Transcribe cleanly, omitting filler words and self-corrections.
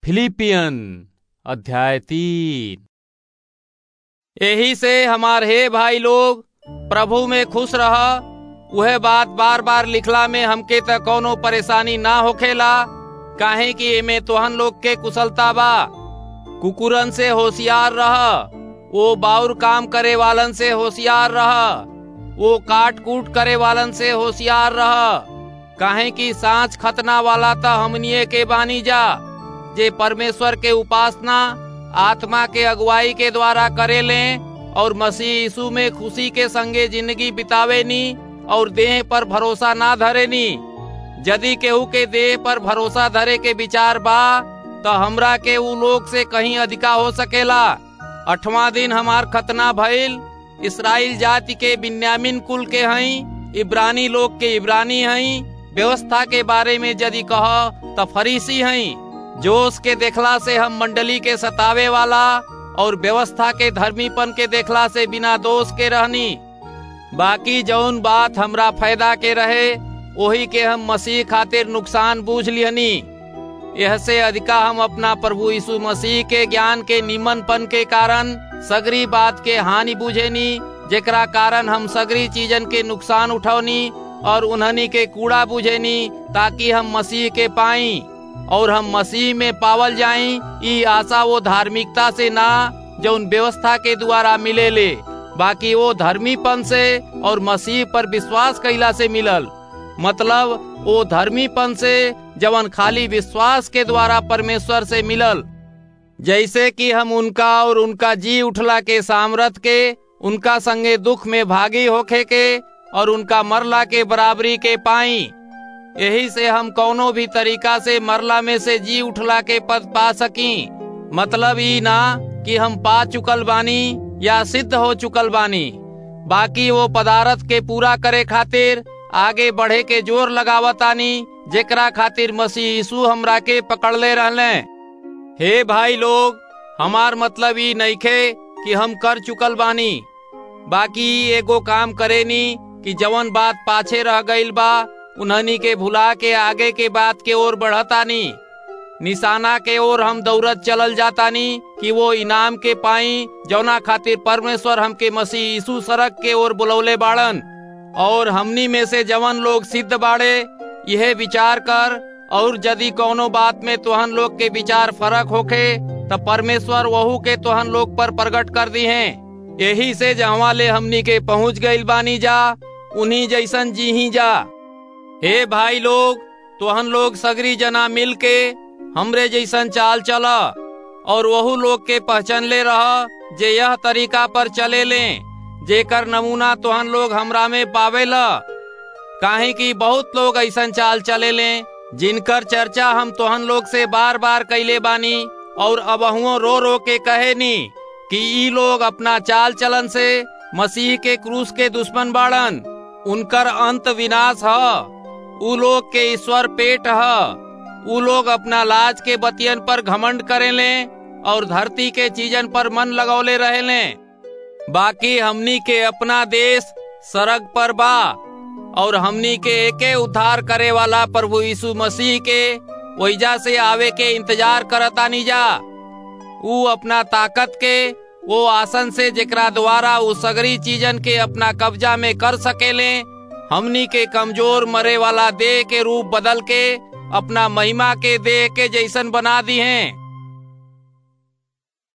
Philippian अध्याय 3। यही से हमार हे भाई लोग प्रभु में खुश रह। वह बात बार बार लिखला में हमके त कोनो परेशानी ना होखेला, काहे कि एमे तोहन लोग के कुशलता बा। कुकुरन से होशियार रह, वो बाउर काम करे वालन से होशियार रह, वो काट कूट करे वालन से होशियार रह, काहे कि सांच खतना वाला त हमनिए के बानी जा, जे परमेश्वर के उपासना आत्मा के अगुवाई के द्वारा करे लें और मसीह यीशु में खुशी के संगे जिंदगी बितावे नी और देह पर भरोसा ना धरे नी। यदि केहू के देह पर भरोसा धरे के विचार बा तो हमरा के उ लोग से कहीं अधिका हो सकेला। 8वां दिन हमार खतना भइल। इस्राएल जाति के बिन्यामीन कुल के हई, इब्रानी लोग के इब्रानी हई। व्यवस्था के बारे में यदि कह तो फरीसी हई। जोश के देखला से हम मंडली के सतावे वाला और व्यवस्था के धर्मीपन के देखला से बिना दोष के रहनी। बाकी जौन बात हमरा फायदा के रहे वही के हम मसीह खातिर नुकसान बूझ लिहनी। यह से अधिका हम अपना प्रभु यीशु मसीह के ज्ञान के निमनपन के कारण सगरी बात के हानि बूझेनी, जेकरा कारण हम सगरी चीजन के नुकसान उठौनी और उन्हनी के कूड़ा बूझेनी, ताकि हम मसीह के पाई और हम मसीह में पावल जाई। ई आशा वो धार्मिकता से ना जौन व्यवस्था के द्वारा मिले ले, बाकी वो धर्मीपन से और मसीह पर विश्वास कैला से मिलल। मतलब वो धर्मीपन से जवन खाली विश्वास के द्वारा परमेश्वर से मिलल। जैसे कि हम उनका और उनका जी उठला के सामर्थ के, उनका संगे दुख में भागी होखे के और उनका मरला के बराबरी के पाई। यही से हम कौनो भी तरीका से मरला में से जी उठला के पद पा सकी। मतलब ई ना कि हम पा चुकल बानी या सिद्ध हो चुकल बानी, बाकी वो पदार्थ के पूरा करे खातिर आगे बढ़े के जोर लगावतानी, जेकरा खातिर मसीह यीशु हमरा के पकड़ले रहले। हे भाई लोग, हमार मतलब ई नइखे कि हम कर चुकल बानी, बाकी एगो काम करेनी कि जवन बात पाछे रह गईल बा उन्हनी के भुला के आगे के बात के ओर बढ़तानी। निशाना के ओर हम दौड़त चलल जातानी कि वो इनाम के पाई जौना खातिर परमेश्वर हमके मसीह यीशु सड़क के ओर बुलौले बाड़न। और हमनी में से जवन लोग सिद्ध बाड़े यह विचार कर, और यदि कोनो बात में तोहन लोग के विचार फर्क होखे तो परमेश्वर वहू के तोहन लोग पर प्रकट कर दी है। यही से जहाँ ले हमनी के पहुँच गईल बानी जा, उन्हीं जैसन जी ही जा। हे भाई लोग, तोहन लोग सगरी जना मिल के हमरे जैसन चाल चला और वहू लोग के पहचान ले रहा जे यह तरीका पर चले लें, जेकर नमूना तोहन लोग हमरा में पावेला। काहे कि बहुत लोग ऐसन चाल चले लें जिनकर चर्चा हम तोहन लोग से बार बार कैले बानी और अबहुओ रो रो के कहेनी कि ई लोग अपना चाल चलन से मसीह के क्रूस के दुश्मन बाड़न। उनकर अंत विनाश है। उ लोग के ईश्वर पेट है। उ लोग अपना लाज के बतियन पर घमंड करेले और धरती के चीजन पर मन लगौले रहेले। बाकी हमनी के अपना देश सरग पर बा और हमनी के एके उद्धार करे वाला प्रभु यीशु मसीह के वहीजा से आवे के इंतजार करतानी जा। उ अपना ताकत के वो आसन से जेकरा द्वारा उ सगरी चीजन के अपना कब्जा में कर सकेले, हमनी के कमजोर मरे वाला देह के रूप बदल के अपना महिमा के देह के जैसन बना दी हैं।